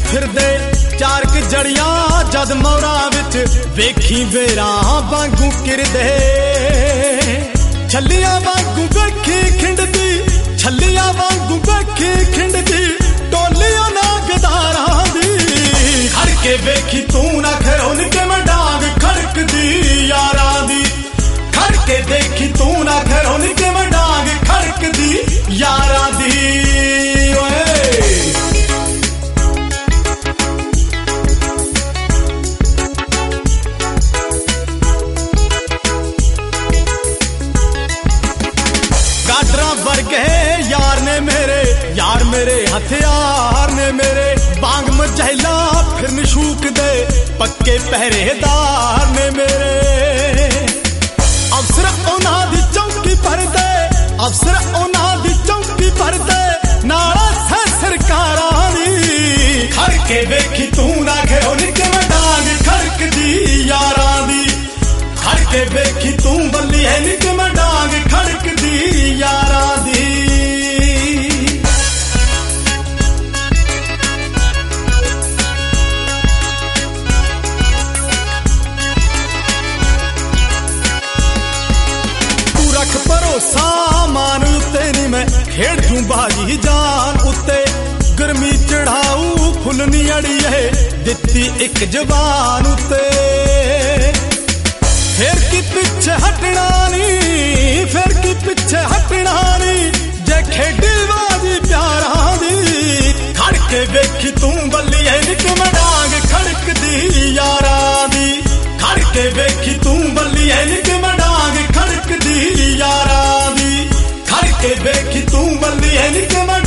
ਫਿਰਦੇ ਚਾਰ ਕ ਜੜੀਆਂ ਜਦ ਮੌਰਾਂ ਵਿੱਚ ਵੇਖੀ ਵੇਰਾਂ ਵਾਂਗੂ ਕਿਰਦੇ ਛੱਲੀਆਂ ਵਾਂਗੂ ਵੇਖੀ ਖਿੰਡਦੀ ਛੱਲੀਆਂ ਵਾਂਗੂ ਵੇਖੀ ਖਿੰਡਦੀ ਟੋਲੀਆਂ ਨਾ ਗਦਾਰਾਂ ਦੀ ਖੜ ਕੇ ਵੇਖੀ ਤੂੰ ਨਾ ਖਰੋਨ ਕੇ ਮੈਂ ਡਾਂਗ ਖੜਕਦੀ ਯਾਰਾਂ ਦੀ ਖੜ ਕੇ ਦੇਖੀ ਤੂੰ ਨਾ ਖਰੋਨ ਕੇ ਮੈਂ ਡਾਂਗ ਖੜਕਦੀ ਯਾਰਾਂ ਦੀ यार मेरे हथियार ने मेरे बांग मचैला फिर निशूक दे पक्के पहरेदार ने मेरे अफसर उन्हां दी चौकी भर दे अफसर उन्हां दी चौकी भर दे नाला सै सरकारां दी खड़ के वेखी तू ना घेरो निके मैं डांग खड़कदी यारां दी खड़ के वेखी तू बल्ली है निके मैं डांग खड़कदी यारां दी सामान उत्ते नी मैं खेड़ दूं बाजी जान उत्ते गर्मी चढ़ाऊ फुलनी अड़ी है दित्ती एक जवान उत्ते फिर की पिछे हटना नी फिर की पिछे हटना नी जे खेडी बाजी प्यारा दी खड़ के वेखी तू बल्ली है निक मैं डांग खड़कदी यारा दी खड़ के वेखी तू बल्ली है निक मैं डांग खड़कदी यारा दी खड़ के वेखी तू बल्ली है निक मैं